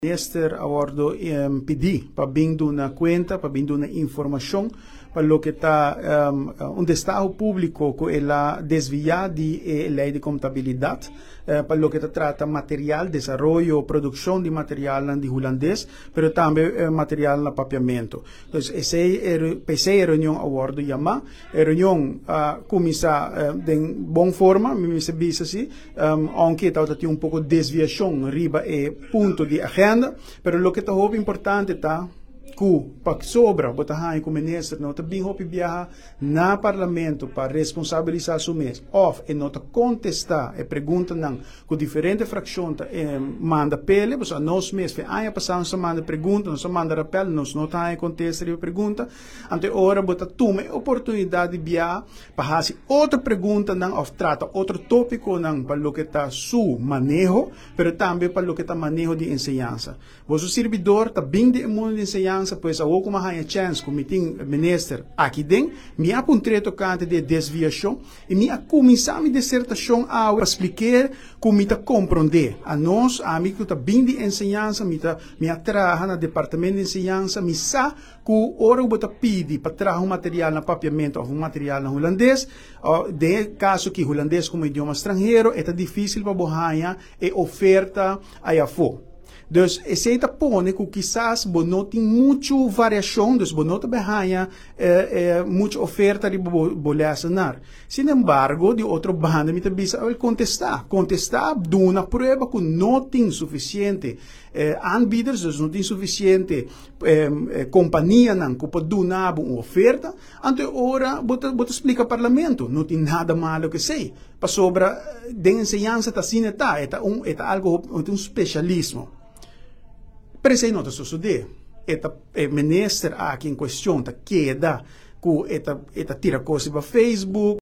Minister abordo pedir para vindo na conta, para vindo na informação, para lo que está onde está o público que ela desviar de lei de contabilidade, para lo que trata material, desenvolvimento, produção de material de holandês, mas também material na papiamento. Então, essa é a reunião abordo chamar, reunião começa de boa forma, me se diz assim, aunque tem um pouco de desviação riba e ponto de agenda. Pero lo que está muito importante tá que para sobra botar com o ministro não tá bem hopi viajar na parlamento para responsabilizar o mês of e não tá contestar e pergunta não com diferente fração tá manda pele você nós mês foi aí passando só manda pergunta nós manda rappel nós não tá aí contestar e pergunta ante hora botar toma oportunidade de viajar para fazer outra pergunta não of trata outro tópico não para lo que tá su manejo pero também para lo que tá manejo de enseñanza você servidor tá bem de mundo de enseñanza pois ao como há chance como tem minister aqui dentro me há treto cante de desviação e me há começar a dissertação a explicar como está compreender a nós amigo tá bem de enseñança me atraha na departamento de enseñança me sa que ora bota pedi para trazer material na papiamento ou material na holandês de caso que holandês como idioma estrangeiro é difícil para borrar e oferta aí afora. Dus esse põe que quizás não tem muita variação, dus não tem muita oferta de bolhaçanar. Sin embargo, de outro banda, me bisa contestar de uma prova que não tem suficiente aanbieders, dus não tem suficiente companhia que pode dar uma oferta. Ante ora, bota explica parlamento, não tem nada malo que sei. Para sobra de enseñança tá assim é algo um especialismo. Pero isso não está sucedendo. O ministro aqui em questão queda que tira coisa para Facebook.